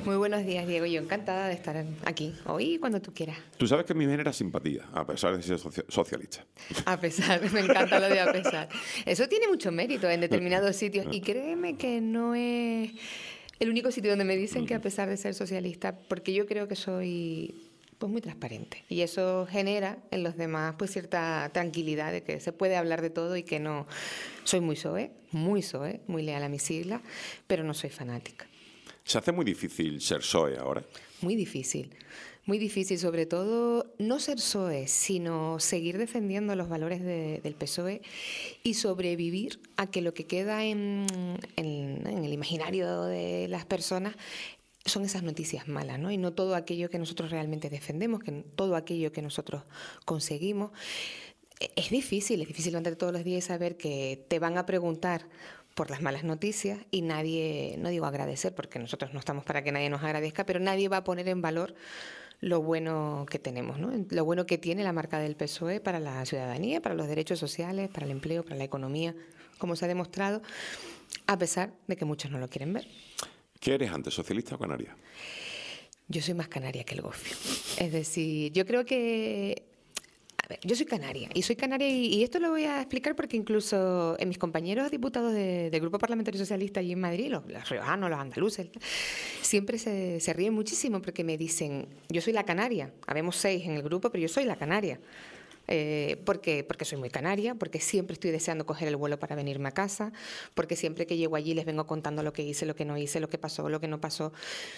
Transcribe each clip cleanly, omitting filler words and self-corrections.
Muy buenos días, Diego. Yo encantada de estar aquí hoy cuando tú quieras. Tú sabes que me genera simpatía, a pesar de ser socialista. A pesar, me encanta lo de a pesar. Eso tiene mucho mérito en determinados sitios y créeme que no es el único sitio donde me dicen que a pesar de ser socialista, porque yo creo que soy pues muy transparente y eso genera en los demás pues cierta tranquilidad de que se puede hablar de todo y que no soy muy soe, muy leal a mis siglas, pero no soy fanática. Se hace muy difícil ser PSOE ahora. Muy difícil, sobre todo no ser PSOE, sino seguir defendiendo los valores del PSOE y sobrevivir a que lo que queda en el imaginario de las personas son esas noticias malas, ¿no? Y no todo aquello que nosotros realmente defendemos, que todo aquello que nosotros conseguimos. Es difícil levantarte todos los días y saber que te van a preguntar por las malas noticias y nadie, no digo agradecer, porque nosotros no estamos para que nadie nos agradezca, pero nadie va a poner en valor lo bueno que tenemos, ¿no? Lo bueno que tiene la marca del PSOE para la ciudadanía, para los derechos sociales, para el empleo, para la economía, como se ha demostrado, a pesar de que muchos no lo quieren ver. ¿Qué eres antes, socialista o canaria? Yo soy más canaria que el gofio. Es decir, yo creo que... A ver, yo soy canaria y esto lo voy a explicar porque incluso en mis compañeros diputados del Grupo Parlamentario Socialista allí en Madrid, los riojanos, los andaluces, siempre se ríen muchísimo porque me dicen, yo soy la canaria, habemos 6 en el grupo, pero yo soy la canaria. Porque soy muy canaria, porque siempre estoy deseando coger el vuelo para venirme a casa, porque siempre que llego allí les vengo contando lo que hice, lo que no hice, lo que pasó, lo que no pasó.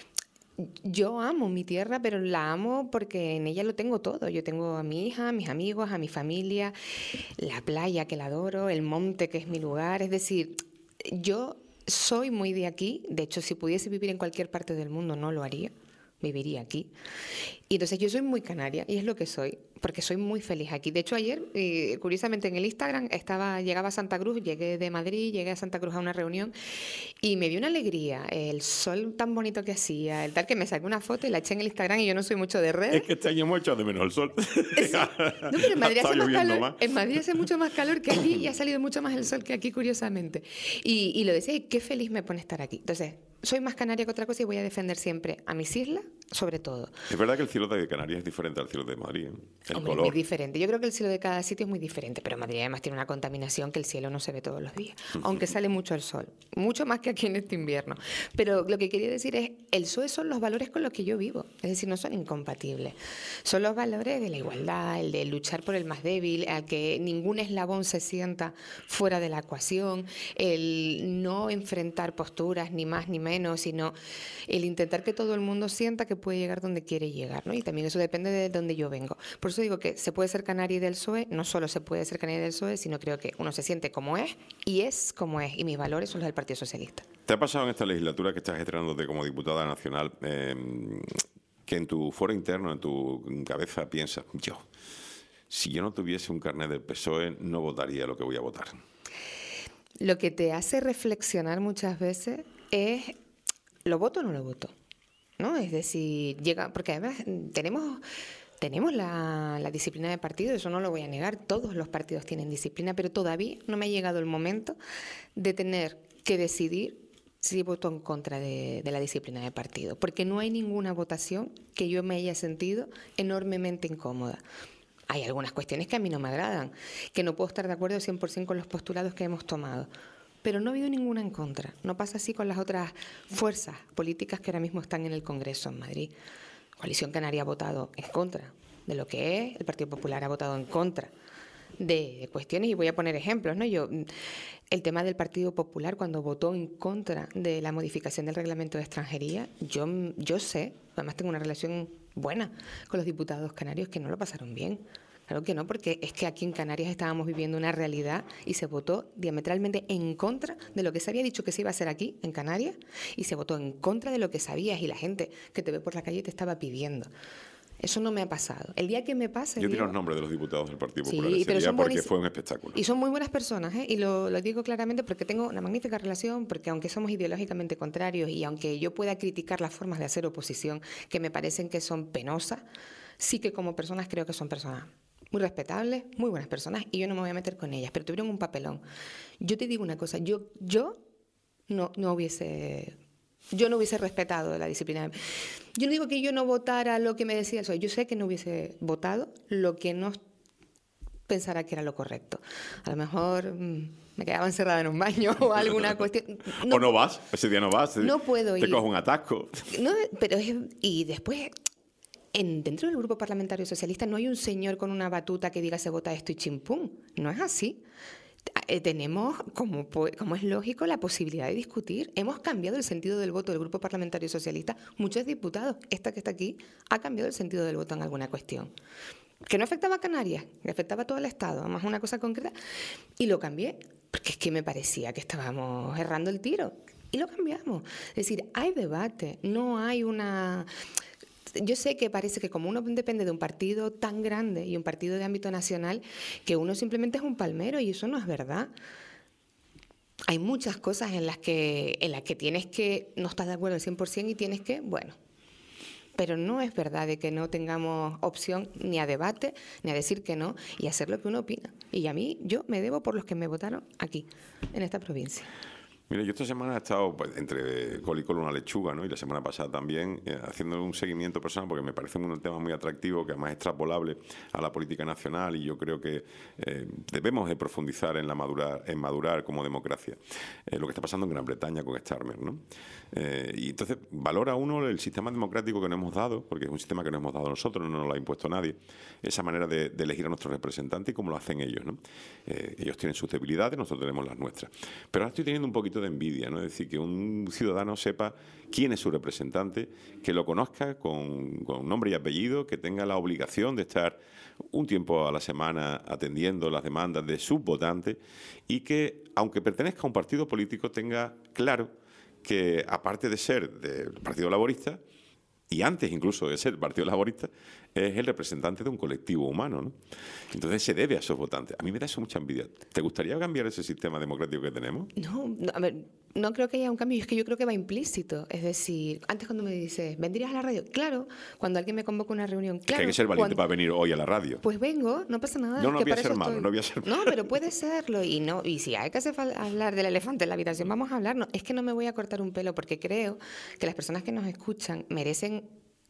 Yo amo mi tierra, pero la amo porque en ella lo tengo todo. Yo tengo a mi hija, a mis amigos, a mi familia, la playa que la adoro, el monte que es mi lugar. Es decir, yo soy muy de aquí. De hecho, si pudiese vivir en cualquier parte del mundo, no lo haría. Viviría aquí. Y entonces yo soy muy canaria y es lo que soy, porque soy muy feliz aquí. De hecho, ayer, curiosamente en el Instagram, llegaba a Santa Cruz, llegué de Madrid, llegué a Santa Cruz a una reunión y me dio una alegría, el sol tan bonito que hacía, el tal que me saqué una foto y la eché en el Instagram y yo no soy mucho de redes. Es que este año hemos echado de menos el sol. Sí. No, pero en Madrid hace más calor. En Madrid hace mucho más calor que aquí y ha salido mucho más el sol que aquí, curiosamente. Y lo decía, y qué feliz me pone estar aquí. Entonces, soy más canaria que otra cosa y voy a defender siempre a mis islas, sobre todo. Es verdad que el cielo de Canarias es diferente al cielo de Madrid. El Hombre, color. muy diferente. Yo creo que el cielo de cada sitio es muy diferente, pero Madrid además tiene una contaminación que el cielo no se ve todos los días, aunque sale mucho el sol, mucho más que aquí en este invierno. Pero lo que quería decir es, el PSOE son los valores con los que yo vivo, es decir, no son incompatibles. Son los valores de la igualdad, el de luchar por el más débil, al que ningún eslabón se sienta fuera de la ecuación, el no enfrentar posturas ni más ni menos, sino el intentar que todo el mundo sienta que puede llegar donde quiere llegar, ¿no? Y también eso depende de dónde yo vengo. Por eso digo que se puede ser canaria del PSOE, no solo se puede ser canaria del PSOE, sino creo que uno se siente como es y es como es, y mis valores son los del Partido Socialista. ¿Te ha pasado en esta legislatura que estás estrenándote como diputada nacional que en tu foro interno, en tu cabeza piensas, si yo no tuviese un carnet del PSOE no votaría lo que voy a votar? Lo que te hace reflexionar muchas veces es, ¿lo voto o no lo voto? ¿No? Es decir, porque además tenemos la disciplina de partido, eso no lo voy a negar, todos los partidos tienen disciplina, pero todavía no me ha llegado el momento de tener que decidir si voto en contra de la disciplina de partido, porque no hay ninguna votación que yo me haya sentido enormemente incómoda. Hay algunas cuestiones que a mí no me agradan, que no puedo estar de acuerdo 100% con los postulados que hemos tomado, pero no ha habido ninguna en contra. No pasa así con las otras fuerzas políticas que ahora mismo están en el Congreso en Madrid. Coalición Canaria ha votado en contra de lo que es, el Partido Popular ha votado en contra de cuestiones, y voy a poner ejemplos, ¿no? El tema del Partido Popular, cuando votó en contra de la modificación del reglamento de extranjería, yo sé, además tengo una relación buena con los diputados canarios, que no lo pasaron bien. Claro que no, porque es que aquí en Canarias estábamos viviendo una realidad y se votó diametralmente en contra de lo que se había dicho que se iba a hacer aquí, en Canarias, y se votó en contra de lo que sabías y la gente que te ve por la calle te estaba pidiendo. Eso no me ha pasado. El día que me pase... Yo tiro los nombres de los diputados del Partido Popular sí, ese día porque fue un espectáculo. Y son muy buenas personas, ¿eh? Y lo digo claramente porque tengo una magnífica relación, porque aunque somos ideológicamente contrarios y aunque yo pueda criticar las formas de hacer oposición, que me parecen que son penosas, sí que como personas creo que son personas muy respetables, muy buenas personas, y yo no me voy a meter con ellas, pero tuvieron un papelón. Yo te digo una cosa, yo no hubiese yo no hubiese respetado la disciplina. Yo no digo que yo no votara lo que me decía el PSOE, yo sé que no hubiese votado lo que no pensara que era lo correcto. A lo mejor me quedaba encerrada en un baño o alguna cuestión. O no vas, ese día no vas. No puedo ir. Te coges un atasco. No, pero y después, dentro del Grupo Parlamentario Socialista no hay un señor con una batuta que diga se vota esto y chimpún. No es así. Tenemos, como es lógico, la posibilidad de discutir. Hemos cambiado el sentido del voto del Grupo Parlamentario Socialista. Muchos diputados, esta que está aquí, ha cambiado el sentido del voto en alguna cuestión. Que no afectaba a Canarias, que afectaba a todo el Estado, además una cosa concreta. Y lo cambié, porque es que me parecía que estábamos errando el tiro. Y lo cambiamos. Es decir, hay debate, no hay una... Yo sé que parece que como uno depende de un partido tan grande y un partido de ámbito nacional, que uno simplemente es un palmero, y eso no es verdad. Hay muchas cosas en las que tienes que, no estás de acuerdo al 100% y tienes que, bueno... Pero no es verdad de que no tengamos opción ni a debate, ni a decir que no, y hacer lo que uno opina. Y yo me debo por los que me votaron aquí, en esta provincia. Mira, yo esta semana he estado pues, entre col y col una lechuga, ¿no? Y la semana pasada también haciendo un seguimiento personal porque me parece un tema muy atractivo que además es extrapolable a la política nacional y yo creo que debemos de profundizar en madurar como democracia. Lo que está pasando en Gran Bretaña con Starmer, ¿no? Y entonces valora uno el sistema democrático que nos hemos dado, porque es un sistema que nos hemos dado nosotros, no nos lo ha impuesto nadie, esa manera de elegir a nuestros representantes y cómo lo hacen ellos, ¿no? Ellos tienen sus debilidades, nosotros tenemos las nuestras. Pero ahora estoy teniendo un poquito de envidia, ¿no? Es decir, que un ciudadano sepa quién es su representante, que lo conozca con nombre y apellido, que tenga la obligación de estar un tiempo a la semana atendiendo las demandas de sus votantes y que, aunque pertenezca a un partido político, tenga claro que, aparte de ser del Partido Laborista, y antes incluso de ser Partido Laborista, es el representante de un colectivo humano, ¿no? Entonces se debe a esos votantes. A mí me da eso mucha envidia. ¿Te gustaría cambiar ese sistema democrático que tenemos? No, a ver, no creo que haya un cambio, es que yo creo que va implícito. Es decir, antes cuando me dices, ¿vendrías a la radio? Claro, cuando alguien me convoca a una reunión, claro. Es que hay que ser valiente para venir hoy a la radio. Pues vengo, no pasa nada. No voy a ser malo, no voy a ser malo. No, pero puede serlo. Y si hay que hablar del elefante en la habitación, vamos a hablar. No, es que no me voy a cortar un pelo porque creo que las personas que nos escuchan merecen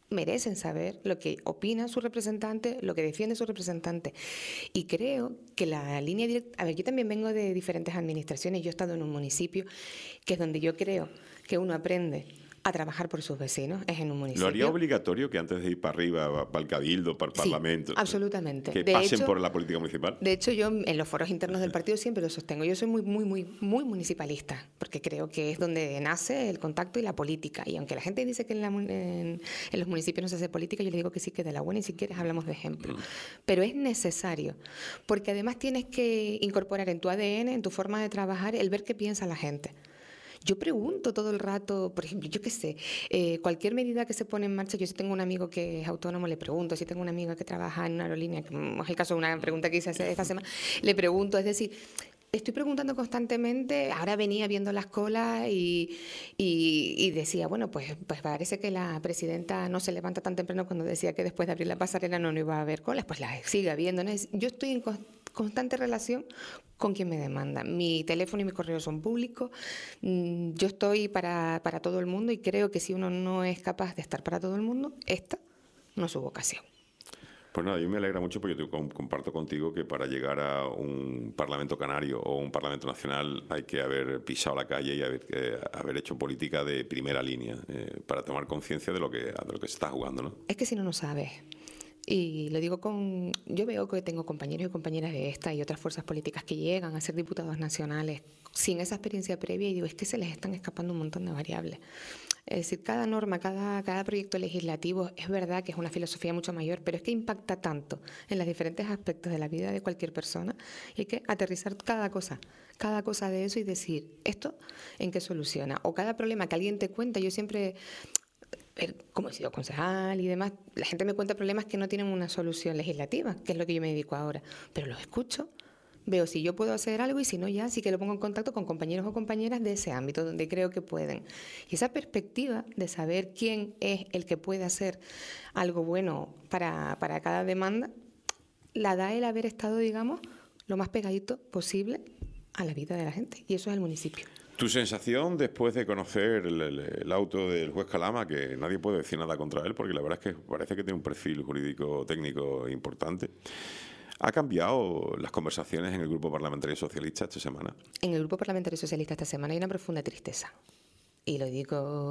saber lo que opina su representante, lo que defiende su representante. Y creo que la línea directa... A ver, yo también vengo de diferentes administraciones. Yo he estado en un municipio que es donde yo creo que uno aprende a trabajar por sus vecinos, es en un municipio. ¿Lo haría obligatorio que antes de ir para arriba, para el Cabildo, para el Parlamento? Absolutamente. Que pasen por la política municipal. De hecho, yo en los foros internos del partido siempre lo sostengo. Yo soy muy municipalista, porque creo que es donde nace el contacto y la política. Y aunque la gente dice que en los municipios no se hace política, yo le digo que sí, que de la buena, y si quieres hablamos de ejemplo. Pero es necesario, porque además tienes que incorporar en tu ADN, en tu forma de trabajar, el ver qué piensa la gente. Yo pregunto todo el rato, por ejemplo, yo qué sé, cualquier medida que se pone en marcha, yo si tengo un amigo que es autónomo, le pregunto, si tengo una amiga que trabaja en una aerolínea, que es el caso de una pregunta que hice esta semana, le pregunto, es decir, estoy preguntando constantemente. Ahora venía viendo las colas y decía, bueno, pues parece que la presidenta no se levanta tan temprano cuando decía que después de abrir la pasarela no iba a haber colas, pues la sigue habiendo, ¿no? Yo estoy en constante relación con quien me demanda. Mi teléfono y mi correo son públicos. Yo estoy para todo el mundo y creo que si uno no es capaz de estar para todo el mundo, esta no es su vocación. Pues nada, yo me alegra mucho porque yo comparto contigo que para llegar a un Parlamento canario o un Parlamento nacional hay que haber pisado la calle y haber hecho política de primera línea para tomar conciencia de lo que se está jugando, ¿no? Es que si no, no sabes. Y lo digo yo veo que tengo compañeros y compañeras de esta y otras fuerzas políticas que llegan a ser diputados nacionales sin esa experiencia previa y digo, es que se les están escapando un montón de variables. Es decir, cada norma, cada proyecto legislativo es verdad que es una filosofía mucho mayor, pero es que impacta tanto en los diferentes aspectos de la vida de cualquier persona y hay que aterrizar cada cosa de eso y decir, ¿esto en qué soluciona? O cada problema que alguien te cuenta, yo siempre... Como he sido concejal y demás, la gente me cuenta problemas que no tienen una solución legislativa, que es lo que yo me dedico ahora, pero los escucho, veo si yo puedo hacer algo y si no ya sí que lo pongo en contacto con compañeros o compañeras de ese ámbito donde creo que pueden. Y esa perspectiva de saber quién es el que puede hacer algo bueno para cada demanda, la da el haber estado, digamos, lo más pegadito posible a la vida de la gente, y eso es el municipio. Tu sensación después de conocer el auto del juez Calama, que nadie puede decir nada contra él, porque la verdad es que parece que tiene un perfil jurídico técnico importante, ¿ha cambiado las conversaciones en el Grupo Parlamentario Socialista esta semana? En el Grupo Parlamentario Socialista esta semana hay una profunda tristeza. Y lo digo,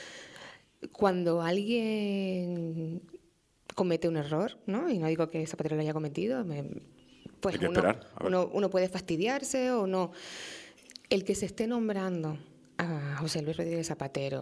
cuando alguien comete un error, ¿no? Y no digo que Zapatero lo haya cometido, pues hay que esperar, uno puede fastidiarse o no. El que se esté nombrando a José Luis Rodríguez Zapatero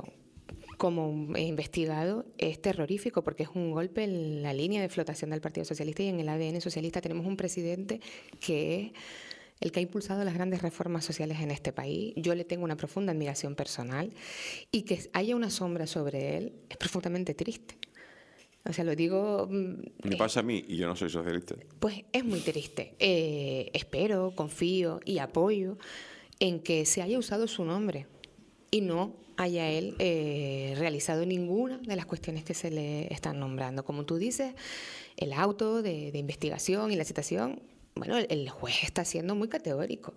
como investigado es terrorífico, porque es un golpe en la línea de flotación del Partido Socialista, y en el ADN socialista tenemos un presidente que es el que ha impulsado las grandes reformas sociales en este país. Yo le tengo una profunda admiración personal, y que haya una sombra sobre él es profundamente triste. O sea, lo digo... Me pasa a mí, y yo no soy socialista. Pues es muy triste. Espero, confío y apoyo en que se haya usado su nombre y no haya él realizado ninguna de las cuestiones que se le están nombrando. Como tú dices, el auto de investigación y la citación, bueno, el juez está siendo muy categórico.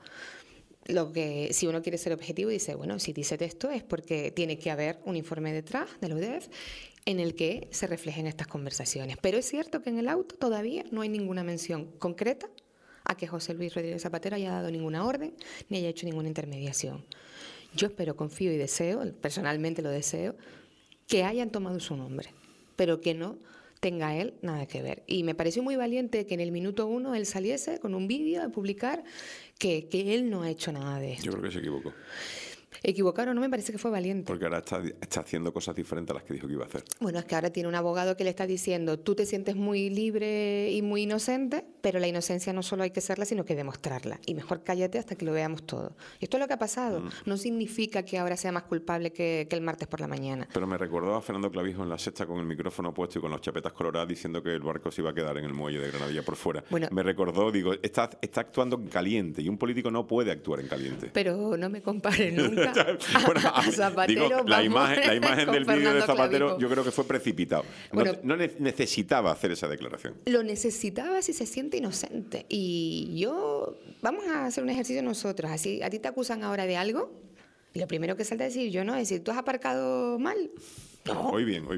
Lo que, si uno quiere ser objetivo, dice, bueno, si dice esto es porque tiene que haber un informe detrás de la UDEF en el que se reflejen estas conversaciones. Pero es cierto que en el auto todavía no hay ninguna mención concreta a que José Luis Rodríguez Zapatero haya dado ninguna orden ni haya hecho ninguna intermediación. Yo espero, confío y deseo, personalmente lo deseo, que hayan tomado su nombre, pero que no tenga él nada que ver. Y me pareció muy valiente que en el minuto 1 él saliese con un vídeo a publicar que él no ha hecho nada de esto. Yo creo que se equivocó. Equivocar o no, me parece que fue valiente. Porque ahora está haciendo cosas diferentes a las que dijo que iba a hacer. Bueno, es que ahora tiene un abogado que le está diciendo, tú te sientes muy libre y muy inocente, pero la inocencia no solo hay que serla, sino que demostrarla. Y mejor cállate hasta que lo veamos todo. Y esto es lo que ha pasado. No significa que ahora sea más culpable que el martes por la mañana. Pero me recordó a Fernando Clavijo en La Sexta con el micrófono puesto y con las chapetas coloradas diciendo que el barco se iba a quedar en el muelle de Granadilla por fuera. Bueno, me recordó, digo, está actuando en caliente y un político no puede actuar en caliente. Pero no me compare nunca a Zapatero. Digo, la imagen del vídeo de Zapatero Clavijo, yo creo que fue precipitado. Bueno, no necesitaba hacer esa declaración. Lo necesitaba si se siente inocente. Y yo, vamos a hacer un ejercicio nosotros. Así, a ti te acusan ahora de algo y lo primero que salta a decir yo no es decir, ¿tú has aparcado mal? No. Hoy bien.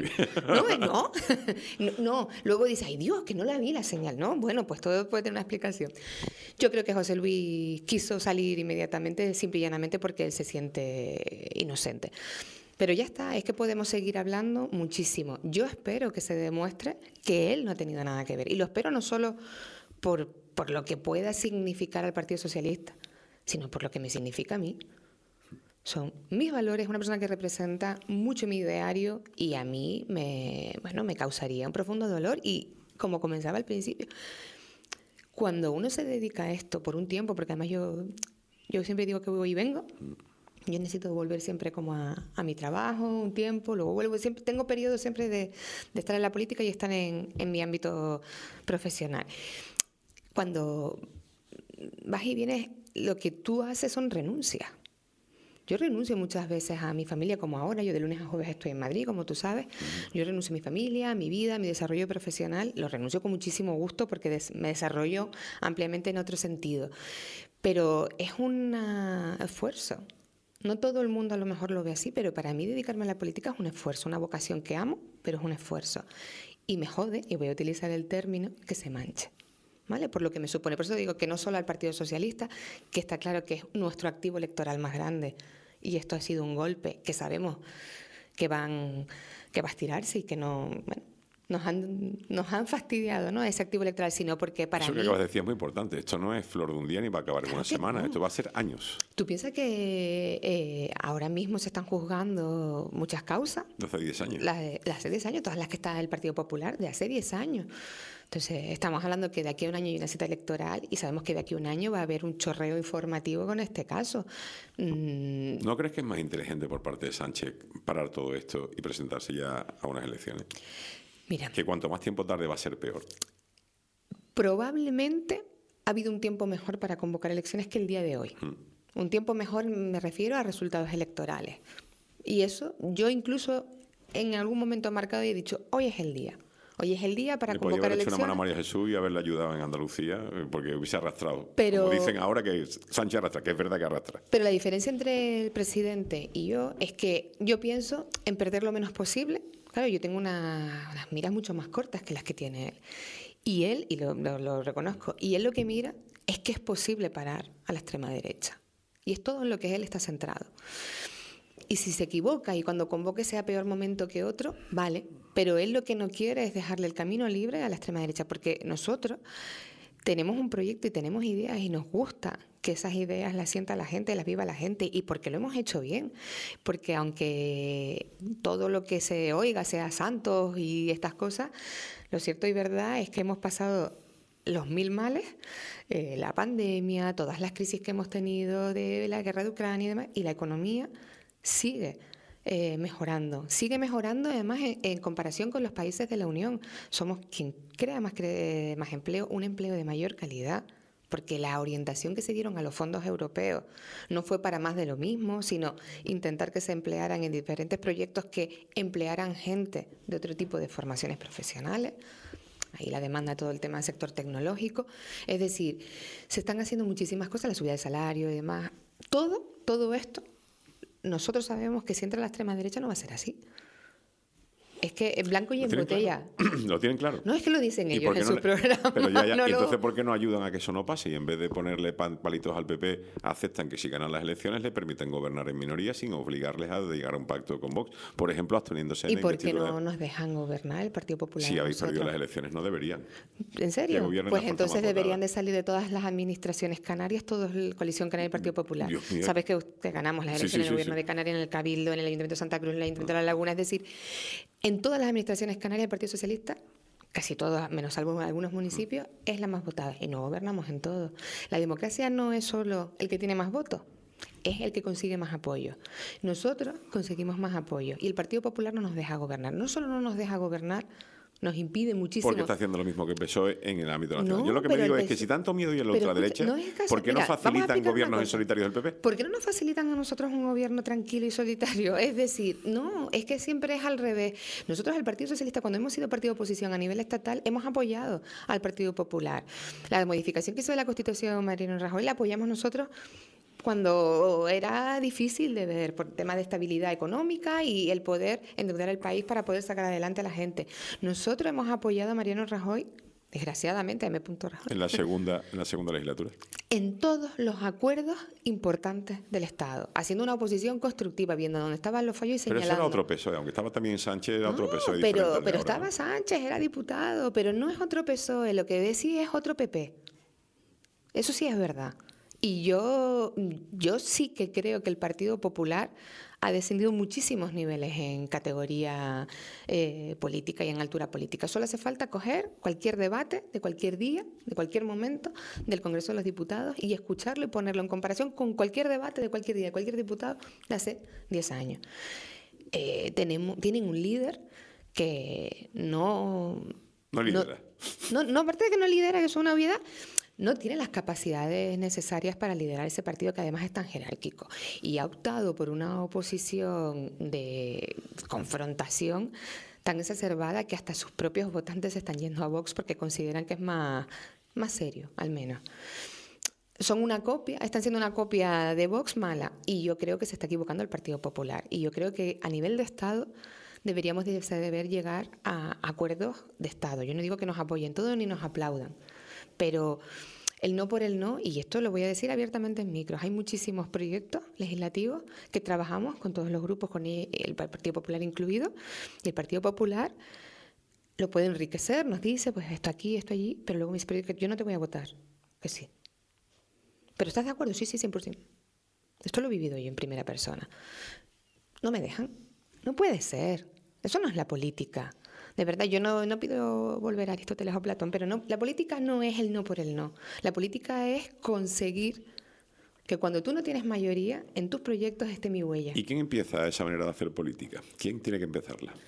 No. Luego dice, ay Dios, que no la vi la señal, ¿no? Bueno, pues todo puede tener una explicación. Yo creo que José Luis quiso salir inmediatamente, simple y llanamente porque él se siente inocente. Pero ya está, es que podemos seguir hablando muchísimo. Yo espero que se demuestre que él no ha tenido nada que ver. Y lo espero no solo por lo que pueda significar al Partido Socialista, sino por lo que me significa a mí. Son mis valores, una persona que representa mucho mi ideario, y a mí me causaría un profundo dolor. Y como comenzaba al principio, cuando uno se dedica a esto por un tiempo, porque además yo siempre digo que voy y vengo, yo necesito volver siempre como a mi trabajo un tiempo, luego vuelvo, siempre tengo periodos siempre de estar en la política y estar en mi ámbito profesional. Cuando vas y vienes, lo que tú haces son renuncias. Yo renuncio muchas veces a mi familia, como ahora, yo de lunes a jueves estoy en Madrid, como tú sabes. Yo renuncio a mi familia, a mi vida, a mi desarrollo profesional. Lo renuncio con muchísimo gusto porque me desarrollo ampliamente en otro sentido. Pero es un esfuerzo. No todo el mundo a lo mejor lo ve así, pero para mí dedicarme a la política es un esfuerzo, una vocación que amo, pero es un esfuerzo. Y me jode, y voy a utilizar el término, que se manche. ¿Vale? Por lo que me supone. Por eso digo que no solo al Partido Socialista, que está claro que es nuestro activo electoral más grande, y esto ha sido un golpe que sabemos que va a estirarse y que no, bueno, nos han fastidiado, ¿no?, ese activo electoral, sino porque para mí... Eso que acabas de decir es muy importante. Esto no es flor de un día ni va a acabar en una semana. No. Esto va a ser años. ¿Tú piensas que ahora mismo se están juzgando muchas causas? De hace 10 años. Las de hace 10 años, todas las que está el Partido Popular, de hace 10 años. Entonces, estamos hablando que de aquí a un año hay una cita electoral y sabemos que de aquí a un año va a haber un chorreo informativo con este caso. ¿No crees que es más inteligente por parte de Sánchez parar todo esto y presentarse ya a unas elecciones? Mira, que cuanto más tiempo tarde va a ser peor. Probablemente ha habido un tiempo mejor para convocar elecciones que el día de hoy. Un tiempo mejor me refiero a resultados electorales. Y eso yo incluso en algún momento marcado he dicho, hoy es el día. Hoy es el día para Le podía convocar haber hecho una elecciones. mano a María Jesús y haberle ayudado en Andalucía, porque hubiese arrastrado. Pero- Como dicen ahora que Sánchez arrastra, que es verdad que arrastra. Pero la diferencia entre el presidente y yo es que yo pienso en perder lo menos posible. Claro, yo tengo unas miras mucho más cortas que las que tiene él. Y él, y lo reconozco, y él lo que mira es que es posible parar a la extrema derecha. Y es todo en lo que él está centrado. Y si se equivoca y cuando convoque sea peor momento que otro, vale. Pero él lo que no quiere es dejarle el camino libre a la extrema derecha, porque nosotros tenemos un proyecto y tenemos ideas y nos gusta que esas ideas las sienta la gente, las viva la gente, y porque lo hemos hecho bien. Porque aunque todo lo que se oiga sea santos y estas cosas, lo cierto y verdad es que hemos pasado los mil males, la pandemia, todas las crisis que hemos tenido de la guerra de Ucrania y demás, y la economía sigue mejorando además en comparación con los países de la Unión. Somos quien crea más empleo, un empleo de mayor calidad, porque la orientación que se dieron a los fondos europeos no fue para más de lo mismo, sino intentar que se emplearan en diferentes proyectos que emplearan gente de otro tipo de formaciones profesionales. Ahí la demanda, todo el tema del sector tecnológico. Es decir, se están haciendo muchísimas cosas, la subida de salario y demás. Todo esto, nosotros sabemos que si entra la extrema derecha no va a ser así. Es que en blanco y ¿Lo en tienen botella. claro? ¿Lo tienen claro? No es que lo dicen ¿Y ellos por qué en no su le- programa. Pero ya, no ¿y lo- entonces por qué no ayudan a que eso no pase? Y en vez de ponerle palitos al PP, aceptan que si ganan las elecciones le permiten gobernar en minoría sin obligarles a llegar a un pacto con Vox. Por ejemplo, absteniéndose en ¿Y la por qué investidura. no nos dejan gobernar el Partido Popular? Si a habéis perdido las nosotros? elecciones, no deberían. ¿En Que serio? gobiernen Pues la fuerza entonces más votada. deberían de salir de todas las administraciones canarias, toda la coalición canaria y el Partido Popular. Dios mío. Sabes que ganamos las Sí, elecciones sí, en el sí, gobierno sí. de Canarias, en el Cabildo, en el Ayuntamiento de Santa Cruz, en el Ayuntamiento de La Laguna. Es decir, en todas las administraciones canarias del Partido Socialista, casi todas, menos salvo algunos municipios, es la más votada. Y no gobernamos en todo. La democracia no es solo el que tiene más votos, es el que consigue más apoyo. Nosotros conseguimos más apoyo y el Partido Popular no nos deja gobernar. No solo no nos deja gobernar, nos impide muchísimo. Porque está haciendo lo mismo que el PSOE en el ámbito nacional. No, Yo lo que me pero digo el es que PSOE si tanto miedo y en la pero ultraderecha, escucha, no es el caso. ¿por qué no Mira, vamos a facilitan explicar una gobiernos en cosa. solitario del PP? ¿Por qué no nos facilitan a nosotros un gobierno tranquilo y solitario? Es decir, no, es que siempre es al revés. Nosotros, el Partido Socialista, cuando hemos sido partido de oposición a nivel estatal, hemos apoyado al Partido Popular. La modificación que hizo de la Constitución Mariano Rajoy la apoyamos nosotros cuando era difícil de ver por tema de estabilidad económica y el poder endeudar el país para poder sacar adelante a la gente. Nosotros hemos apoyado a Mariano Rajoy, desgraciadamente a M. Rajoy, En la segunda legislatura. en todos los acuerdos importantes del Estado, haciendo una oposición constructiva, viendo dónde estaban los fallos y Pero señalando. eso era otro PSOE, aunque estaba también Sánchez, era otro PSOE diferente pero al de ahora, estaba ¿no? Sánchez, era diputado, pero no es otro PSOE, lo que decía es otro PP. Eso sí es verdad. Y yo sí que creo que el Partido Popular ha descendido muchísimos niveles en categoría política y en altura política. Solo hace falta coger cualquier debate de cualquier día, de cualquier momento del Congreso de los Diputados y escucharlo y ponerlo en comparación con cualquier debate de cualquier día, de cualquier diputado de hace 10 años. Tienen un líder que No lidera. no, aparte de que no lidera, que es una obviedad, no tiene las capacidades necesarias para liderar ese partido que además es tan jerárquico. Y ha optado por una oposición de confrontación tan exacerbada que hasta sus propios votantes están yendo a Vox porque consideran que es más serio, al menos. Son una copia, están siendo una copia de Vox mala y yo creo que se está equivocando el Partido Popular. Y yo creo que a nivel de Estado deberíamos de saber llegar a acuerdos de Estado. Yo no digo que nos apoyen todos ni nos aplaudan, pero el no por el no, y esto lo voy a decir abiertamente en micros, hay muchísimos proyectos legislativos que trabajamos con todos los grupos, con el Partido Popular incluido, y el Partido Popular lo puede enriquecer, nos dice, pues esto aquí, esto allí, pero luego me dice, pero yo no te voy a votar, que sí. ¿Pero estás de acuerdo? Sí, 100%. Esto lo he vivido yo en primera persona. No me dejan. No puede ser. Eso no es la política. De verdad, yo no pido volver a Aristóteles o Platón, pero no, la política no es el no por el no. La política es conseguir que cuando tú no tienes mayoría, en tus proyectos esté mi huella. ¿Y quién empieza esa manera de hacer política? ¿Quién tiene que empezarla?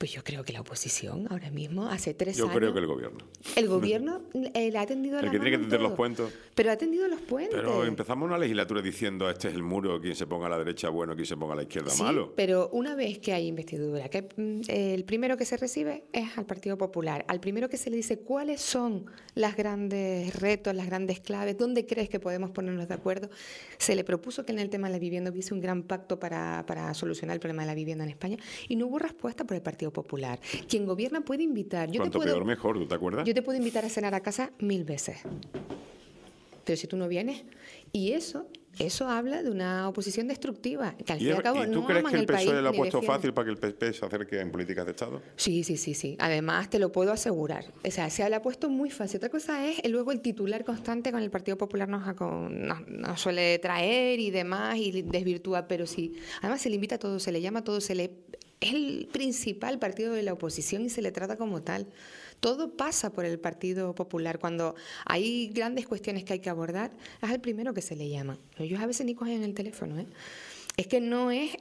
Pues yo creo que la oposición ahora mismo, hace 3 años... Yo creo que el gobierno. El gobierno le ha tendido la El que mano tiene que en tender los todo. puentes. Pero ha tendido los puentes. Pero empezamos una legislatura diciendo este es el muro, quien se ponga a la derecha bueno, quien se ponga a la izquierda Sí, malo. pero una vez que hay investidura, que el primero que se recibe es al Partido Popular, al primero que se le dice cuáles son los grandes retos, las grandes claves, dónde crees que podemos ponernos de acuerdo, se le propuso que en el tema de la vivienda hubiese un gran pacto para solucionar el problema de la vivienda en España y no hubo respuesta por el Partido Popular. Quien gobierna puede invitar. Cuanto peor mejor, ¿tú te acuerdas? Yo te puedo invitar a cenar a casa 1000 veces. Pero si tú no vienes, y eso habla de una oposición destructiva, que al fin y al cabo ¿Y tú no crees aman que el el país PSOE le ha ni puesto defienden. fácil para que el PP se acerque en políticas de Estado? Sí. Además, te lo puedo asegurar. O sea, se le ha puesto muy fácil. Otra cosa es luego el titular constante con el Partido Popular nos suele traer y demás y desvirtúa, pero sí. Además, se le invita a todo, se le llama a todo, es el principal partido de la oposición y se le trata como tal. Todo pasa por el Partido Popular. Cuando hay grandes cuestiones que hay que abordar, es el primero que se le llama. Ellos a veces ni cogen el teléfono, ¿eh? Es que no es...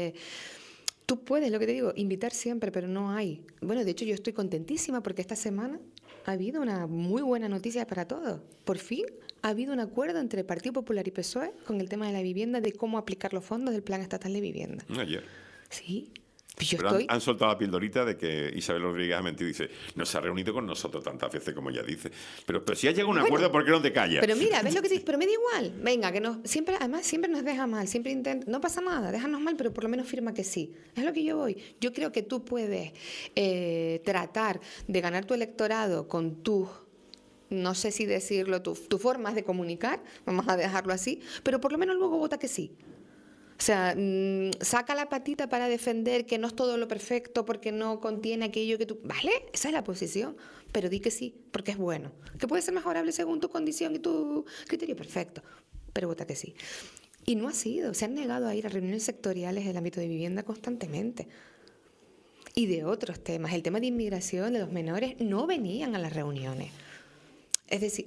tú puedes, lo que te digo, invitar siempre, pero no hay. Bueno, de hecho yo estoy contentísima porque esta semana ha habido una muy buena noticia para todos. Por fin ha habido un acuerdo entre Partido Popular y PSOE con el tema de la vivienda, de cómo aplicar los fondos del Plan Estatal de Vivienda. Ayer. Sí. Pues yo Pero estoy... han soltado la pildorita de que Isabel Rodríguez ha mentido y dice, no se ha reunido con nosotros tantas veces como ella dice. Pero si has llegado a un acuerdo, ¿por qué no te callas? Pero mira, ¿ves lo que te digo? Pero me da igual. Venga, que además siempre nos deja mal, siempre intenta, no pasa nada, déjanos mal, pero por lo menos firma que sí. Es lo que yo voy. Yo creo que tú puedes tratar de ganar tu electorado con tus, no sé si decirlo, tus formas de comunicar, vamos a dejarlo así, pero por lo menos luego vota que sí. O sea, saca la patita para defender que no es todo lo perfecto porque no contiene aquello que tú... ¿Vale? Esa es la posición. Pero di que sí, porque es bueno. Que puede ser mejorable según tu condición y tu criterio, perfecto. Pero vota que sí. Y no ha sido. Se han negado a ir a reuniones sectoriales del ámbito de vivienda constantemente. Y de otros temas. El tema de inmigración de los menores no venían a las reuniones. Es decir,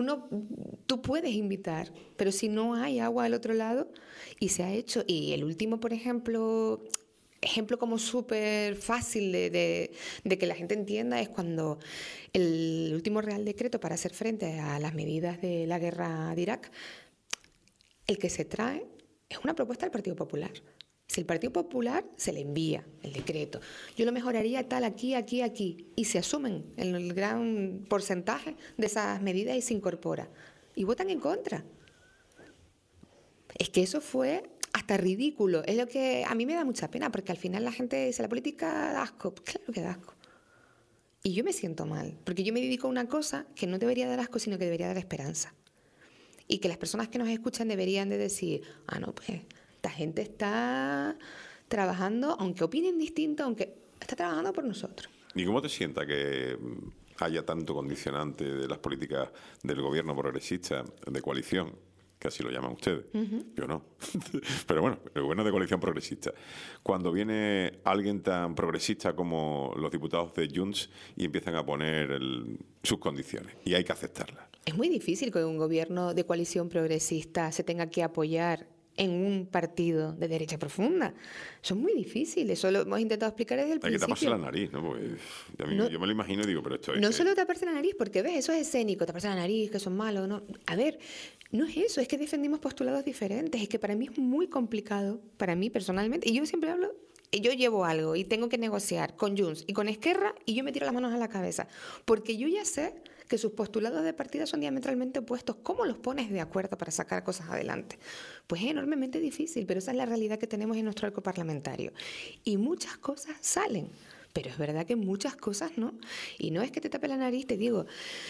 tú puedes invitar, pero si no hay agua al otro lado, y se ha hecho, y el último, por ejemplo como súper fácil de que la gente entienda es cuando el último Real Decreto para hacer frente a las medidas de la guerra de Irak, el que se trae es una propuesta del Partido Popular. Si el Partido Popular se le envía el decreto, yo lo mejoraría tal aquí, y se asumen en el gran porcentaje de esas medidas y se incorpora. Y votan en contra. Es que eso fue hasta ridículo. Es lo que a mí me da mucha pena, porque al final la gente dice, la política da asco. Claro que da asco. Y yo me siento mal, porque yo me dedico a una cosa que no debería dar asco, sino que debería dar esperanza. Y que las personas que nos escuchan deberían de decir, no, pues... Esta gente está trabajando, aunque opinen distinto, aunque está trabajando por nosotros. ¿Y cómo te sienta que haya tanto condicionante de las políticas del gobierno progresista, de coalición, que así lo llaman ustedes? Yo no. Pero bueno, el gobierno de coalición progresista. Cuando viene alguien tan progresista como los diputados de Junts y empiezan a poner sus condiciones, y hay que aceptarlas. Es muy difícil que un gobierno de coalición progresista se tenga que apoyar en un partido de derecha profunda. Eso es muy difícil. Eso lo hemos intentado explicar desde el principio. Hay que taparse la nariz, ¿no? Porque yo me lo imagino y digo, pero esto es... No solo taparse la nariz, porque ves, eso es escénico, taparse la nariz, que son malos, ¿no? A ver, no es eso, es que defendimos postulados diferentes. Es que para mí es muy complicado, para mí personalmente, y yo siempre hablo, yo llevo algo y tengo que negociar con Junts y con Esquerra y yo me tiro las manos a la cabeza, porque yo ya sé que sus postulados de partida son diametralmente opuestos. ¿Cómo los pones de acuerdo para sacar cosas adelante? Pues es enormemente difícil, pero esa es la realidad que tenemos en nuestro arco parlamentario. Y muchas cosas salen, pero es verdad que muchas cosas no. Y no es que te tape la nariz, te digo,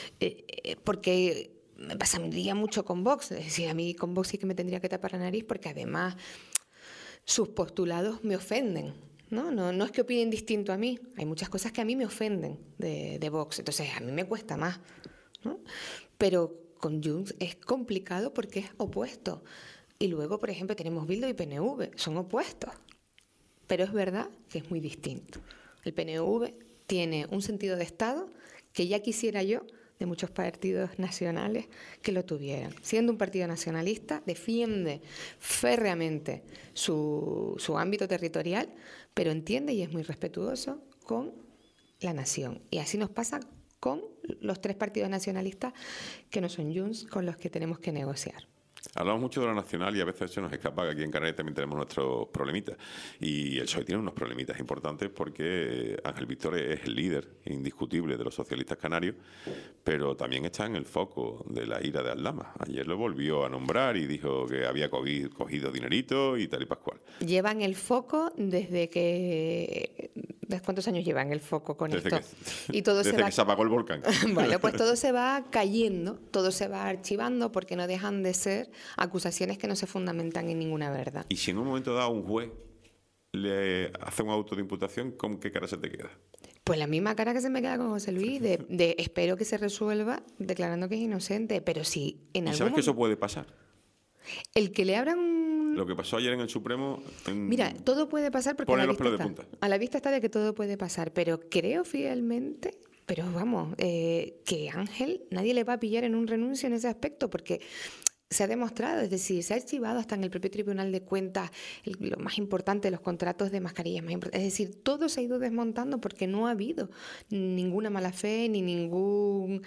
porque me pasaría mucho con Vox. Es decir, a mí con Vox sí que me tendría que tapar la nariz porque además sus postulados me ofenden. No es que opinen distinto a mí. Hay muchas cosas que a mí me ofenden de Vox. Entonces, a mí me cuesta más, ¿no? Pero con Junts es complicado porque es opuesto. Y luego, por ejemplo, tenemos Bildu y PNV. Son opuestos. Pero es verdad que es muy distinto. El PNV tiene un sentido de Estado que ya quisiera yo de muchos partidos nacionales que lo tuvieran. Siendo un partido nacionalista, defiende férreamente su ámbito territorial, pero entiende y es muy respetuoso con la nación. Y así nos pasa con los 3 partidos nacionalistas que no son Junts, con los que tenemos que negociar. Hablamos mucho de lo nacional y a veces se nos escapa que aquí en Canarias también tenemos nuestros problemitas. Y el PSOE tiene unos problemitas importantes porque Ángel Víctor es el líder indiscutible de los socialistas canarios, pero también está en el foco de la ira de Aldama. Ayer lo volvió a nombrar y dijo que había cogido dinerito y tal y pascual. Llevan el foco desde que... ¿Desde cuántos años llevan el foco con esto? Y todo desde que se apagó el volcán. Bueno, pues todo se va cayendo, todo se va archivando porque no dejan de ser acusaciones que no se fundamentan en ninguna verdad. Y si en un momento dado un juez le hace un auto de imputación, ¿con qué cara se te queda? Pues la misma cara que se me queda con José Luis, de espero que se resuelva declarando que es inocente, pero si en algún ¿Y sabes que eso puede pasar? El que le abran... Lo que pasó ayer en el Supremo... Mira, todo puede pasar porque pone los pelos de punta. A la vista está de que todo puede pasar, pero creo fielmente, pero vamos, que Ángel nadie le va a pillar en un renuncio en ese aspecto, porque se ha demostrado, es decir, se ha archivado hasta en el propio Tribunal de Cuentas lo más importante, los contratos de mascarillas más importantes. Es decir, todo se ha ido desmontando porque no ha habido ninguna mala fe ni ningún...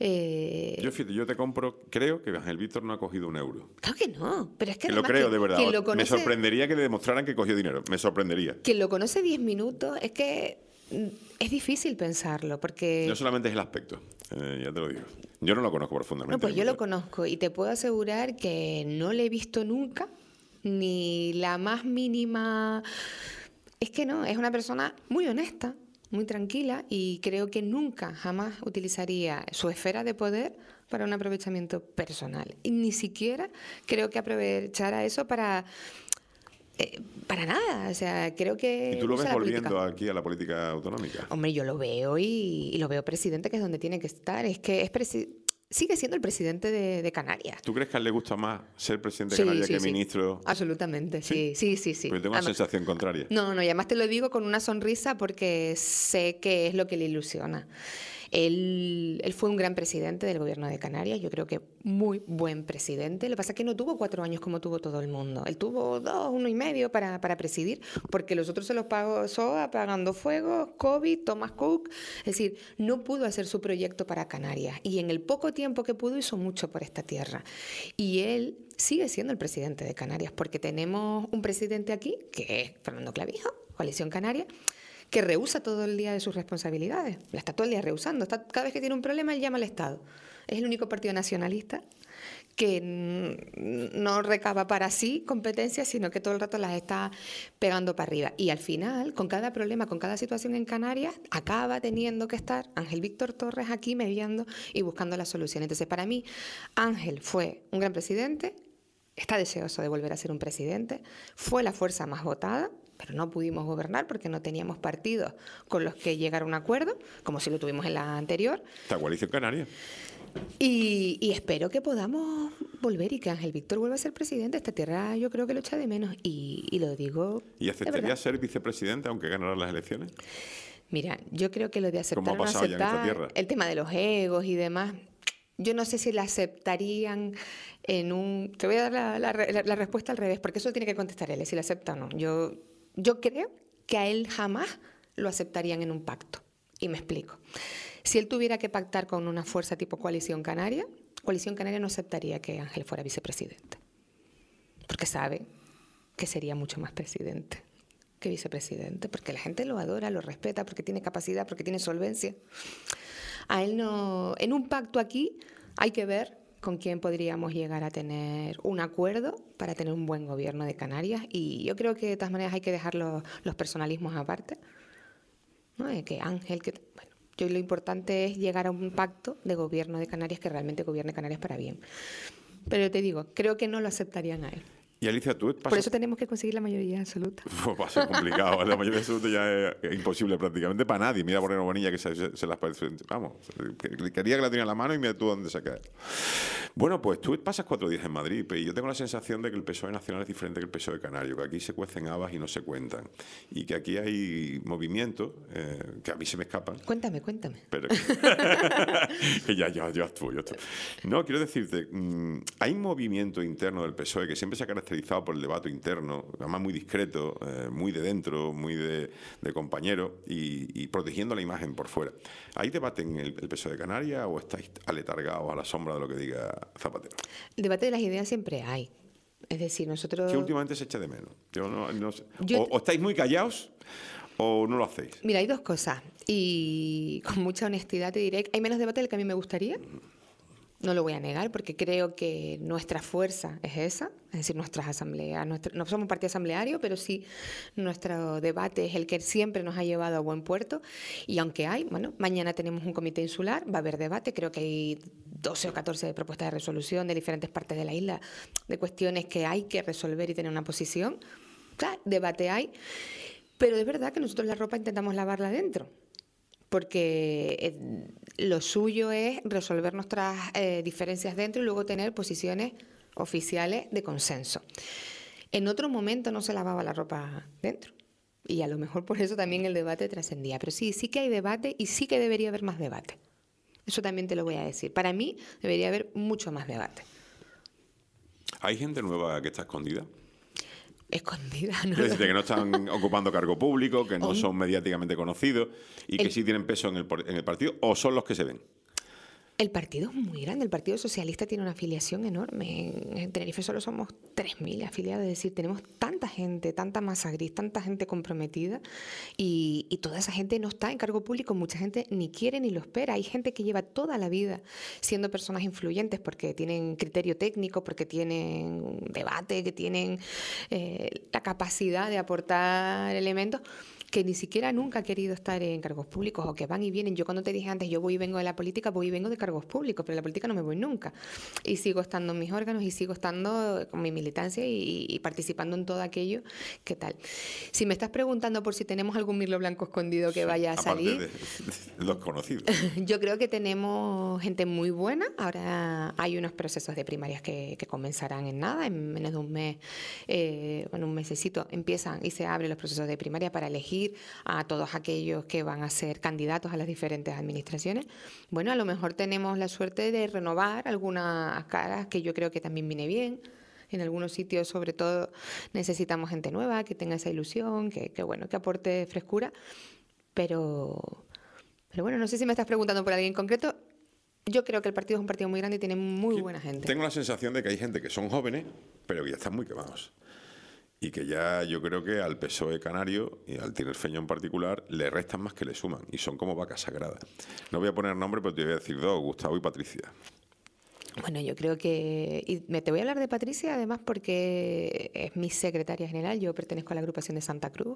Yo te compro, creo que Ángel Víctor no ha cogido un euro. Claro que no, pero es que lo creo, de verdad. Me sorprendería que le demostraran que cogió dinero, me sorprendería. Quien lo conoce 10 minutos, es que es difícil pensarlo, porque... No solamente es el aspecto, ya te lo digo. Yo no lo conozco profundamente. No, pues yo lo conozco y te puedo asegurar que no le he visto nunca ni la más mínima... Es que no, es una persona muy honesta, muy tranquila y creo que nunca, jamás utilizaría su esfera de poder para un aprovechamiento personal. Y ni siquiera creo que aprovechara eso para nada, o sea, creo que... ¿Y tú lo ves volviendo aquí a la política autonómica? Hombre, yo lo veo y lo veo presidente, que es donde tiene que estar. Es que sigue siendo el presidente de Canarias. ¿Tú crees que a él le gusta más ser presidente de Canarias que ministro? Absolutamente, sí. Pero tengo una sensación contraria. No, y además te lo digo con una sonrisa porque sé que es lo que le ilusiona. Él fue un gran presidente del gobierno de Canarias, yo creo que muy buen presidente. Lo que pasa es que no tuvo 4 años como tuvo todo el mundo. Él tuvo 2, 1 y medio para presidir, porque los otros se los pasó apagando fuegos, COVID, Thomas Cook. Es decir, no pudo hacer su proyecto para Canarias. Y en el poco tiempo que pudo hizo mucho por esta tierra. Y él sigue siendo el presidente de Canarias, porque tenemos un presidente aquí, que es Fernando Clavijo, Coalición Canaria, que rehúsa todo el día de sus responsabilidades. La está todo el día rehusando. Cada vez que tiene un problema, él llama al Estado. Es el único partido nacionalista que no recaba para sí competencias, sino que todo el rato las está pegando para arriba. Y al final, con cada problema, con cada situación en Canarias, acaba teniendo que estar Ángel Víctor Torres aquí mediando y buscando la solución. Entonces, para mí, Ángel fue un gran presidente, está deseoso de volver a ser un presidente, fue la fuerza más votada, pero no pudimos gobernar porque no teníamos partidos con los que llegar a un acuerdo, como si lo tuvimos en la anterior. Esta Coalición Canaria. Y espero que podamos volver y que Ángel Víctor vuelva a ser presidente. Esta tierra yo creo que lo echa de menos y lo digo. ¿Y aceptaría ser vicepresidente aunque ganara las elecciones? Mira, yo creo que lo de aceptar o no aceptar, el tema de los egos y demás, yo no sé si la aceptarían en un... Te voy a dar la respuesta al revés, porque eso tiene que contestar él, si la acepta o no. Yo creo que a él jamás lo aceptarían en un pacto. Y me explico. Si él tuviera que pactar con una fuerza tipo Coalición Canaria no aceptaría que Ángel fuera vicepresidente. Porque sabe que sería mucho más presidente que vicepresidente, porque la gente lo adora, lo respeta, porque tiene capacidad, porque tiene solvencia. A él no... En un pacto aquí hay que ver con quién podríamos llegar a tener un acuerdo para tener un buen gobierno de Canarias, y yo creo que de todas maneras hay que dejar los personalismos aparte, ¿no? Que Ángel, bueno, lo importante es llegar a un pacto de gobierno de Canarias que realmente gobierne Canarias para bien. Pero yo te digo, creo que no lo aceptarían a él. Y Alicia, tú pasas... Por eso tenemos que conseguir la mayoría absoluta. Va a ser complicado. La mayoría absoluta ya es imposible prácticamente para nadie. Mira, Moreno Bonilla que se las parece. Vamos, quería que la tenía en la mano y mira tú dónde se cae. Bueno, pues tú pasas 4 días en Madrid y yo tengo la sensación de que el PSOE nacional es diferente que el PSOE canario, que aquí se cuecen habas y no se cuentan. Y que aquí hay movimientos que a mí se me escapan. Cuéntame. Pero que yo actúo. No, quiero decirte, hay un movimiento interno del PSOE que siempre se ha caracterizado caracterizado por el debate interno, además muy discreto, muy de dentro, muy de compañero y protegiendo la imagen por fuera. ¿Hay debate en el PSOE de Canarias o estáis aletargados a la sombra de lo que diga Zapatero? El debate de las ideas siempre hay. Es decir, nosotros... Que últimamente se echa de menos. Yo no sé. Yo- O estáis muy callados o no lo hacéis. Mira, hay dos cosas. Y con mucha honestidad te diré que hay menos debate del que a mí me gustaría. No lo voy a negar porque creo que nuestra fuerza es esa, es decir, nuestras asambleas. No somos un partido asambleario, pero sí nuestro debate es el que siempre nos ha llevado a buen puerto. Y aunque bueno, mañana tenemos un comité insular, va a haber debate, creo que hay 12 o 14 propuestas de resolución de diferentes partes de la isla, de cuestiones que hay que resolver y tener una posición. Claro, debate hay, pero es verdad que nosotros la ropa intentamos lavarla dentro. Porque lo suyo es resolver nuestras diferencias dentro y luego tener posiciones oficiales de consenso. En otro momento no se lavaba la ropa dentro y a lo mejor por eso también el debate trascendía. Pero sí que hay debate y sí que debería haber más debate. Eso también te lo voy a decir. Para mí debería haber mucho más debate. ¿Hay gente nueva que está escondida? Escondida, ¿no? Quiere decir que no están ocupando cargo público, que no son mediáticamente conocidos y que sí tienen peso en el partido, o son los que se ven. El partido es muy grande, el Partido Socialista tiene una afiliación enorme. En Tenerife solo somos 3.000 afiliados, es decir, tenemos tanta gente, tanta masa gris, tanta gente comprometida y toda esa gente no está en cargo público, mucha gente ni quiere ni lo espera. Hay gente que lleva toda la vida siendo personas influyentes porque tienen criterio técnico, porque tienen debate, que tienen la capacidad de aportar elementos que ni siquiera nunca ha querido estar en cargos públicos o que van y vienen. Yo cuando te dije antes, yo voy y vengo de la política, voy y vengo de cargos públicos, pero en la política no me voy nunca. Y sigo estando en mis órganos y sigo estando con mi militancia y participando en todo aquello. ¿Qué tal? Si me estás preguntando por si tenemos algún mirlo blanco escondido que vaya a salir... De los conocidos. Yo creo que tenemos gente muy buena. Ahora hay unos procesos de primarias que comenzarán en nada, en menos de un mes, bueno, un mesecito, empiezan y se abren los procesos de primaria para elegir a todos aquellos que van a ser candidatos a las diferentes administraciones. Bueno, a lo mejor tenemos la suerte de renovar algunas caras que yo creo que también viene bien. En algunos sitios, sobre todo, necesitamos gente nueva, que tenga esa ilusión, que bueno, que aporte frescura. Pero bueno, no sé si me estás preguntando por alguien en concreto. Yo creo que el partido es un partido muy grande y tiene muy buena gente. Tengo la sensación de que hay gente que son jóvenes, pero que ya están muy quemados. Y que ya yo creo que al PSOE canario y al tinerfeño en particular le restan más que le suman. Y son como vacas sagradas. No voy a poner nombre, pero te voy a decir dos, Gustavo y Patricia. Bueno, yo creo que... Y te voy a hablar de Patricia, además, porque es mi secretaria general. Yo pertenezco a la agrupación de Santa Cruz.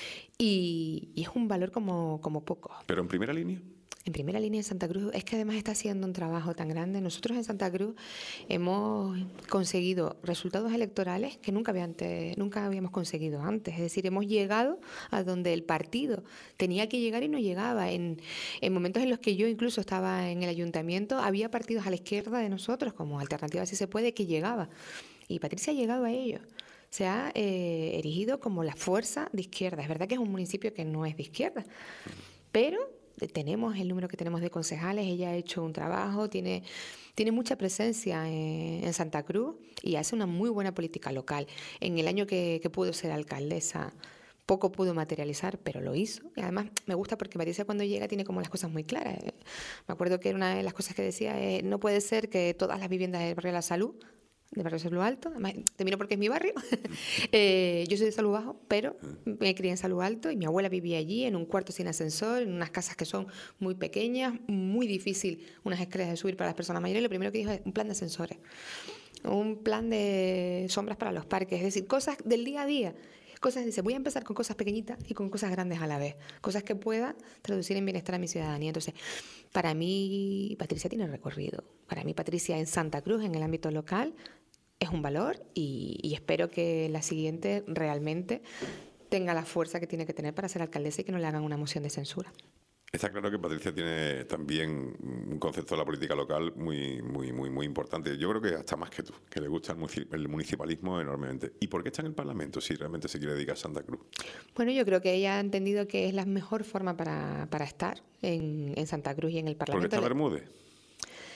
Y es un valor como poco. ¿Pero en primera línea? En primera línea en Santa Cruz, es que además está haciendo un trabajo tan grande. Nosotros en Santa Cruz hemos conseguido resultados electorales que nunca habíamos conseguido antes. Es decir, hemos llegado a donde el partido tenía que llegar y no llegaba. En momentos en los que yo incluso estaba en el ayuntamiento, había partidos a la izquierda de nosotros, como Alternativa Si Se Puede, que llegaba. Y Patricia ha llegado a ellos. Se ha erigido como la fuerza de izquierda. Es verdad que es un municipio que no es de izquierda, pero... tenemos el número que tenemos de concejales, ella ha hecho un trabajo, tiene mucha presencia en Santa Cruz y hace una muy buena política local. En el año que pudo ser alcaldesa, poco pudo materializar, pero lo hizo. Y además me gusta porque Patricia cuando llega tiene como las cosas muy claras. Me acuerdo que una de las cosas que decía es, no puede ser que todas las viviendas del barrio de la Salud, de Barrio Salud Alto, además te miro porque es mi barrio. Yo soy de Salud Bajo, pero me crié en Salud Alto y mi abuela vivía allí en un cuarto sin ascensor, en unas casas que son muy pequeñas, muy difícil unas escaleras de subir para las personas mayores. Y lo primero que dijo es un plan de ascensores, un plan de sombras para los parques, es decir, cosas del día a día. Cosas, dice, voy a empezar con cosas pequeñitas y con cosas grandes a la vez, cosas que pueda traducir en bienestar a mi ciudadanía. Entonces, para mí, Patricia tiene recorrido. Para mí, Patricia en Santa Cruz, en el ámbito local, es un valor y espero que la siguiente realmente tenga la fuerza que tiene que tener para ser alcaldesa y que no le hagan una moción de censura. Está claro que Patricia tiene también un concepto de la política local muy importante. Yo creo que hasta más que tú, que le gusta el municipalismo enormemente. ¿Y por qué está en el Parlamento si realmente se quiere dedicar a Santa Cruz? Bueno, yo creo que ella ha entendido que es la mejor forma para estar en Santa Cruz y en el Parlamento. ¿Porque está Bermúdez?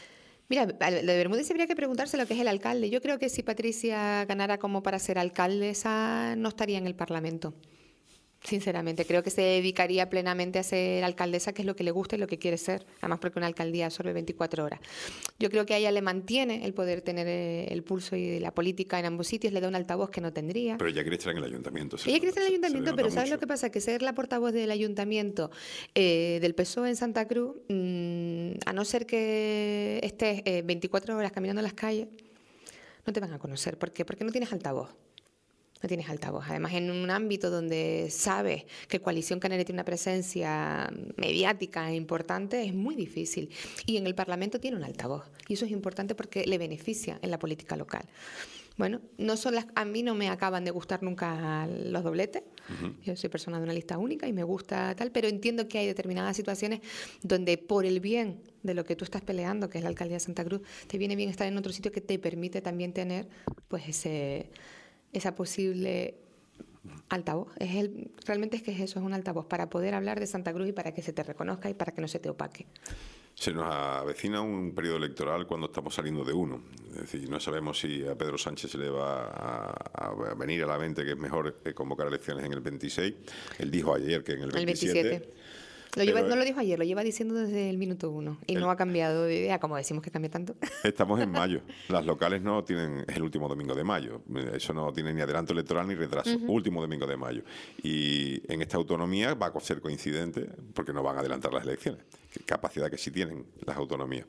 Mira, lo de Bermúdez habría que preguntarse lo que es el alcalde. Yo creo que si Patricia ganara como para ser alcaldesa, no estaría en el Parlamento. Sinceramente, creo que se dedicaría plenamente a ser alcaldesa, que es lo que le gusta y lo que quiere ser. Además, porque una alcaldía absorbe 24 horas. Yo creo que a ella le mantiene el poder tener el pulso y la política en ambos sitios, le da un altavoz que no tendría. Pero ella quiere estar en el ayuntamiento. Ella quiere estar en el ayuntamiento, pero ¿sabes lo que pasa? Que ser la portavoz del ayuntamiento del PSOE en Santa Cruz, a no ser que estés 24 horas caminando en las calles, no te van a conocer. ¿Por qué? Porque no tienes altavoz. No tienes altavoz. Además, en un ámbito donde sabes que Coalición Canaria tiene una presencia mediática importante, es muy difícil. Y en el Parlamento tiene un altavoz. Y eso es importante porque le beneficia en la política local. Bueno, a mí no me acaban de gustar nunca los dobletes. Yo soy persona de una lista única y me gusta tal, pero entiendo que hay determinadas situaciones donde por el bien de lo que tú estás peleando, que es la alcaldía de Santa Cruz, te viene bien estar en otro sitio que te permite también tener pues esa posible altavoz. Realmente es que eso es un altavoz para poder hablar de Santa Cruz y para que se te reconozca y para que no se te opaque. Se nos avecina un periodo electoral cuando estamos saliendo de uno. Es decir, no sabemos si a Pedro Sánchez se le va a venir a la mente que es mejor convocar elecciones en el 26. Él dijo ayer que en el 27. No lo dijo ayer, lo lleva diciendo desde el minuto 1 y no ha cambiado de idea, como decimos que cambia tanto. Estamos en mayo. Las locales no tienen, es el último domingo de mayo. Eso no tiene ni adelanto electoral ni retraso. Último domingo de mayo. Y en esta autonomía va a ser coincidente porque no van a adelantar las elecciones. Capacidad que sí tienen las autonomías.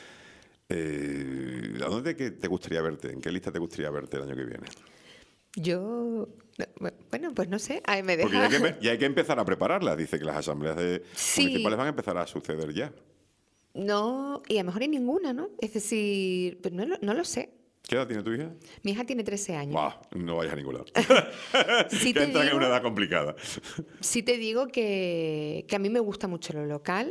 ¿A dónde te gustaría verte? ¿En qué lista te gustaría verte el año que viene? Yo, bueno, pues no sé. Ahí me deja... Porque ya hay que empezar a prepararlas. Dice que las asambleas municipales van a empezar a suceder ya. No, y a lo mejor hay ninguna, ¿no? Es decir, pues no lo sé. ¿Qué edad tiene tu hija? Mi hija tiene 13 años. Bah, no vayas a ningún lado. Sí que entran en una edad complicada. Sí te digo que a mí me gusta mucho lo local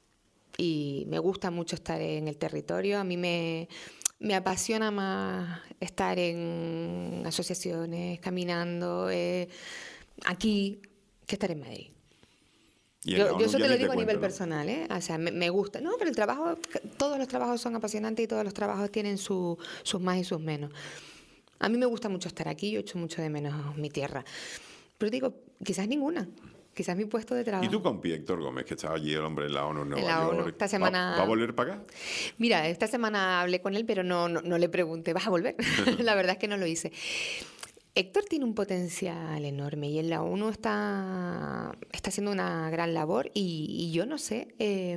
y me gusta mucho estar en el territorio. A mí me apasiona más estar en asociaciones, caminando aquí, que estar en Madrid. Yo eso te lo digo a nivel personal, ¿eh? O sea, me gusta. No, pero todos los trabajos son apasionantes y todos los trabajos tienen sus más y sus menos. A mí me gusta mucho estar aquí, yo echo mucho de menos mi tierra. Pero digo, quizás ninguna. Quizás mi puesto de trabajo. ¿Y tú con Héctor Gómez, que estaba allí el hombre en la ONU en Nueva York? ONU. Esta semana... ¿Va a volver para acá? Mira, esta semana hablé con él, pero no le pregunté, ¿vas a volver? La verdad es que no lo hice. Héctor tiene un potencial enorme y en la ONU está haciendo una gran labor y yo no sé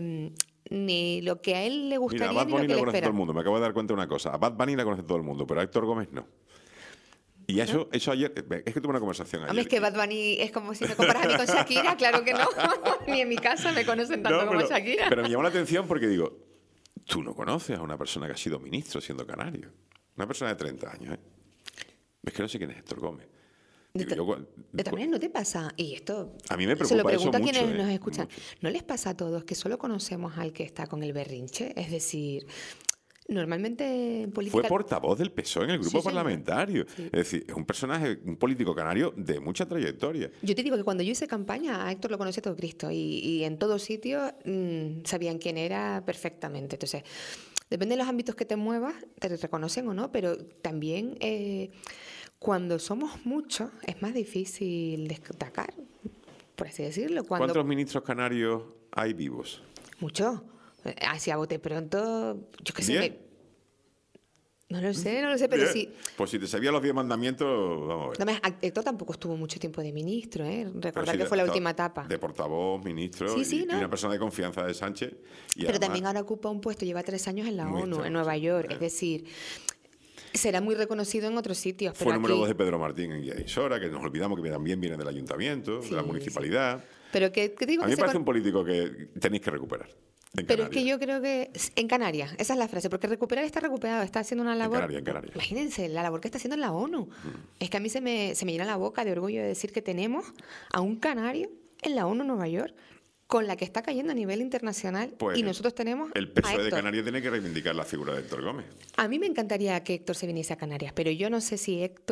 ni lo que a él le gustaría. Mira, a Bad Bunny ni lo que la le conoce espera. todo el mundo, me acabo de dar cuenta de una cosa. A Bad Bunny la conoce todo el mundo, pero a Héctor Gómez no. Y eso ayer, es que tuve una conversación ayer. Hombre, es que Bad Bunny es como si me comparas a mí con Shakira, claro que no. Ni en mi casa me conocen tanto como Shakira. Pero me llamó la atención porque digo, tú no conoces a una persona que ha sido ministro siendo canario. Una persona de 30 años, ¿eh? Es que no sé quién es Héctor Gómez. De todas maneras, ¿no te pasa? Y esto a mí me preocupa se lo pregunto eso a quienes mucho, nos escuchan. mucho. ¿No les pasa a todos que solo conocemos al que está con el berrinche? Es decir, normalmente en política... Fue portavoz del PSOE en el grupo parlamentario. Sí. Es decir, es un personaje, un político canario de mucha trayectoria. Yo te digo que cuando yo hice campaña, a Héctor lo conocía todo Cristo y en todo sitio sabían quién era perfectamente. Entonces, depende de los ámbitos que te muevas, te reconocen o no, pero también... cuando somos muchos es más difícil destacar, por así decirlo. ¿Cuántos ministros canarios hay vivos? Muchos. Hacia bote pronto, yo qué sé. ¿10? No lo sé, pero 10. sí. Pues si te sabías los 10 mandamientos, vamos a ver. Héctor tampoco estuvo mucho tiempo de ministro, ¿eh? Pero Recordar sí, que fue la última etapa. De portavoz, ministro Sí, y ¿no? una persona de confianza de Sánchez. Pero además, también ahora ocupa un puesto, lleva 3 años en la Muy ONU, en extraño, Nueva sí. York. Es decir, será muy reconocido en otros sitios. Fue Pero número aquí... 2 de Pedro Martín en Guía Isora, que nos olvidamos que también viene del ayuntamiento, de la municipalidad. Pero que digo A que mí me parece un político que tenéis que recuperar. Pero es que yo creo que en Canarias, esa es la frase, porque recuperar está recuperado, está haciendo una labor... En Canarias. Imagínense, la labor que está haciendo en la ONU. Es que a mí se me llena la boca de orgullo de decir que tenemos a un canario en la ONU Nueva York, con la que está cayendo a nivel internacional, Pues y nosotros tenemos el a PSOE de Héctor. Canarias tiene que reivindicar la figura de Héctor Gómez. A mí me encantaría que Héctor se viniese a Canarias, pero yo no sé si Héctor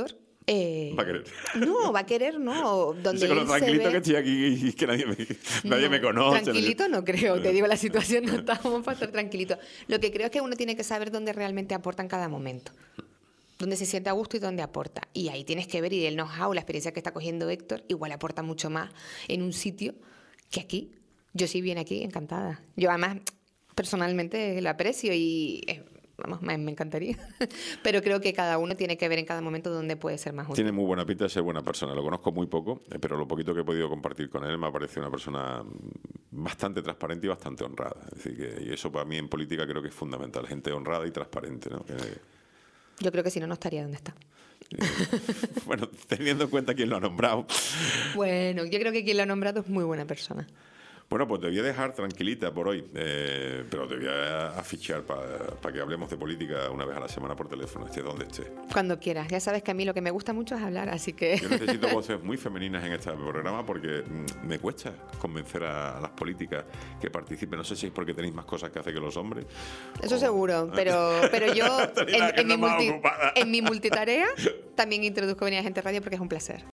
Va a querer. No, va a querer, no. Donde Dice, con lo él se tranquilito ve- que estoy aquí y que nadie me conoce. Tranquilito no creo, te digo, la situación no estamos para estar tranquilito. Lo que creo es que uno tiene que saber dónde realmente aporta en cada momento, dónde se siente a gusto y dónde aporta. Y ahí tienes que ver, y el know-how, la experiencia que está cogiendo Héctor, igual aporta mucho más en un sitio que aquí. Yo sí viene aquí, encantada. Yo además, personalmente, lo aprecio y... vamos, me encantaría. Pero creo que cada uno tiene que ver en cada momento dónde puede ser más útil. Tiene muy buena pinta de ser buena persona. Lo conozco muy poco, pero lo poquito que he podido compartir con él me ha parecido una persona bastante transparente y bastante honrada. Es decir, y eso para mí en política creo que es fundamental. Gente honrada y transparente, ¿no? Yo creo que si no, no estaría donde está. Bueno, teniendo en cuenta quién lo ha nombrado. Bueno, yo creo que quien lo ha nombrado es muy buena persona. Bueno, pues te voy a dejar tranquilita por hoy, pero te voy a fichar para que hablemos de política una vez a la semana por teléfono, esté donde esté. Cuando quieras. Ya sabes que a mí lo que me gusta mucho es hablar, así que... Yo necesito voces muy femeninas en este programa porque me cuesta convencer a las políticas que participen. No sé si es porque tenéis más cosas que hacer que los hombres. Eso seguro, pero yo Tenéis la agenda más ocupada. en mi multitarea también introduzco Venir a Gente Radio porque es un placer.